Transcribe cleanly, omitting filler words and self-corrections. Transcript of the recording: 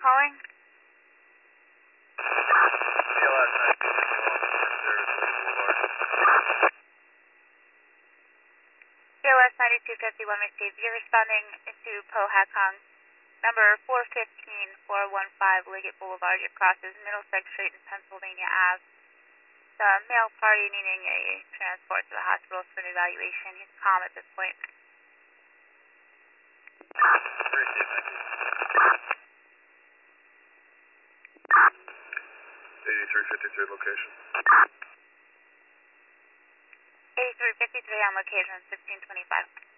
calling? CLS 9251 CLS 9251 received. You're responding to Pohatcong, number 415-415 Liggett Boulevard. It crosses Middlesex Street and Pennsylvania Ave. The male party needing a transport to the hospital for an evaluation. He's calm at this point. Received, thank you. 8353 location. 8353 on location, 1625.